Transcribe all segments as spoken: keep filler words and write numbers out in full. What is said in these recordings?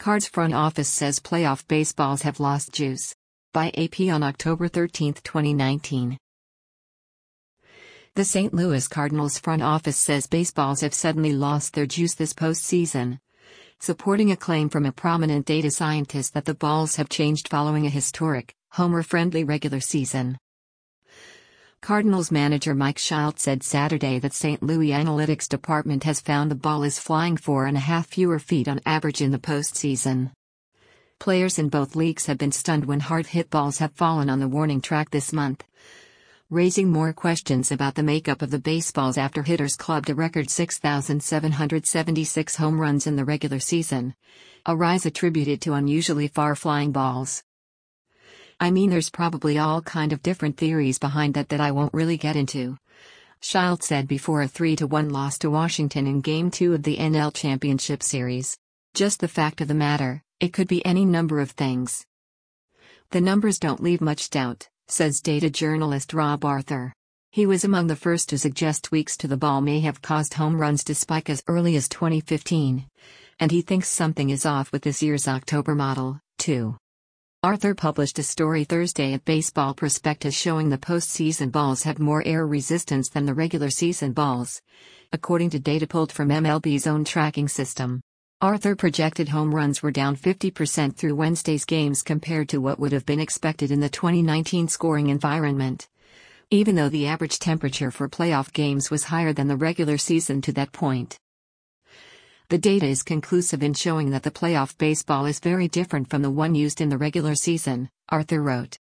Cards front office says playoff baseballs have lost juice. By A P on October thirteenth, twenty nineteen. The Saint Louis Cardinals front office says baseballs have suddenly lost their juice this postseason, supporting a claim from a prominent data scientist that the balls have changed following a historic, homer-friendly regular season. Cardinals manager Mike Shildt said Saturday that Saint Louis analytics department has found the ball is flying four and a half fewer feet on average in the postseason. Players in both leagues have been stunned when hard-hit balls have fallen on the warning track this month, raising more questions about the makeup of the baseballs after hitters clubbed a record six thousand seven hundred seventy-six home runs in the regular season, a rise attributed to unusually far-flying balls. I mean, there's probably all kind of different theories behind that that I won't really get into, Shildt said before a three to one loss to Washington in Game two of the N L Championship Series. Just the fact of the matter, it could be any number of things. The numbers don't leave much doubt, says data journalist Rob Arthur. He was among the first to suggest tweaks to the ball may have caused home runs to spike as early as twenty fifteen, and he thinks something is off with this year's October model, too. Arthur published a story Thursday at Baseball Prospectus showing the postseason balls have more air resistance than the regular season balls, according to data pulled from M L B's own tracking system. Arthur projected home runs were down fifty percent through Wednesday's games compared to what would have been expected in the twenty nineteen scoring environment, even though the average temperature for playoff games was higher than the regular season to that point. The data is conclusive in showing that the playoff baseball is very different from the one used in the regular season, Arthur wrote.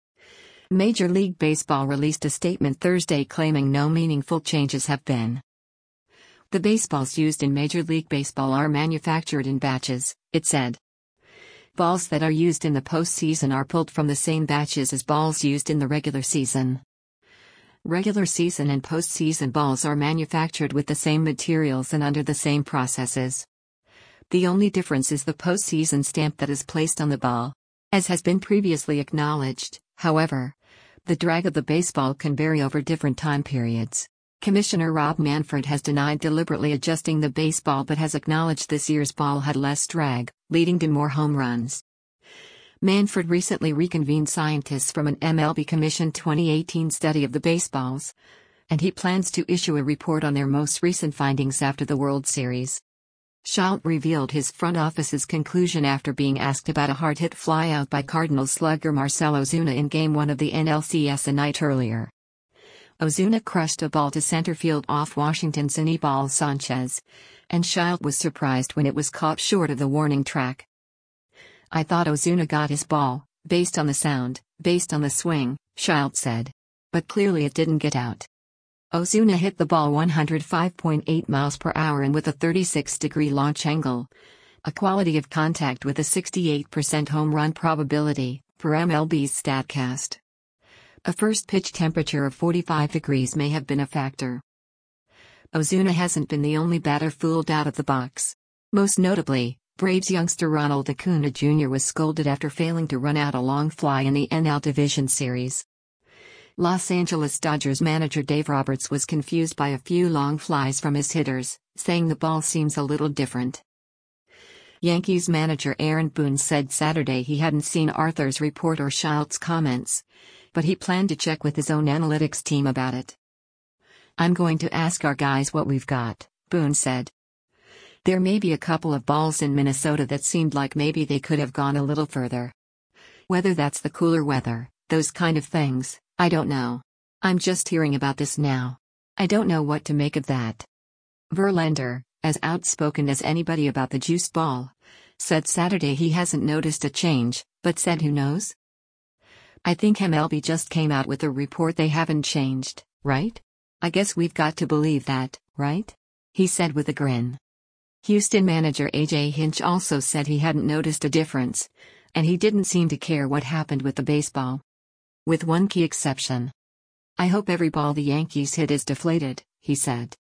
Major League Baseball released a statement Thursday claiming no meaningful changes have been. The baseballs used in Major League Baseball are manufactured in batches, it said. Balls that are used in the postseason are pulled from the same batches as balls used in the regular season. Regular season and postseason balls are manufactured with the same materials and under the same processes. The only difference is the postseason stamp that is placed on the ball. As has been previously acknowledged, however, the drag of the baseball can vary over different time periods. Commissioner Rob Manfred has denied deliberately adjusting the baseball but has acknowledged this year's ball had less drag, leading to more home runs. Manfred recently reconvened scientists from an M L B-commissioned twenty eighteen study of the baseballs, and he plans to issue a report on their most recent findings after the World Series. Shildt revealed his front office's conclusion after being asked about a hard-hit flyout by Cardinals slugger Marcell Ozuna in Game one of the N L C S a night earlier. Ozuna crushed a ball to center field off Washington's Anibal Sanchez, and Shildt was surprised when it was caught short of the warning track. I thought Ozuna got his ball, based on the sound, based on the swing, Shildt said. But clearly it didn't get out. Ozuna hit the ball one hundred five point eight miles per hour and with a thirty-six degree launch angle, a quality of contact with a sixty-eight percent home run probability, per M L B's StatCast. A first pitch temperature of forty-five degrees may have been a factor. Ozuna hasn't been the only batter fooled out of the box. Most notably, Braves youngster Ronald Acuna Junior was scolded after failing to run out a long fly in the N L Division Series. Los Angeles Dodgers manager Dave Roberts was confused by a few long flies from his hitters, saying the ball seems a little different. Yankees manager Aaron Boone said Saturday he hadn't seen Arthur's report or Shildt's comments, but he planned to check with his own analytics team about it. I'm going to ask our guys what we've got, Boone said. There may be a couple of balls in Minnesota that seemed like maybe they could have gone a little further. Whether that's the cooler weather, those kind of things, I don't know. I'm just hearing about this now. I don't know what to make of that. Verlander, as outspoken as anybody about the juiced ball, said Saturday he hasn't noticed a change, but said who knows? I think M L B just came out with a report they haven't changed, right? I guess we've got to believe that, right? He said with a grin. Houston manager A J Hinch also said he hadn't noticed a difference, and he didn't seem to care what happened with the baseball. With one key exception. I hope every ball the Yankees hit is deflated, he said.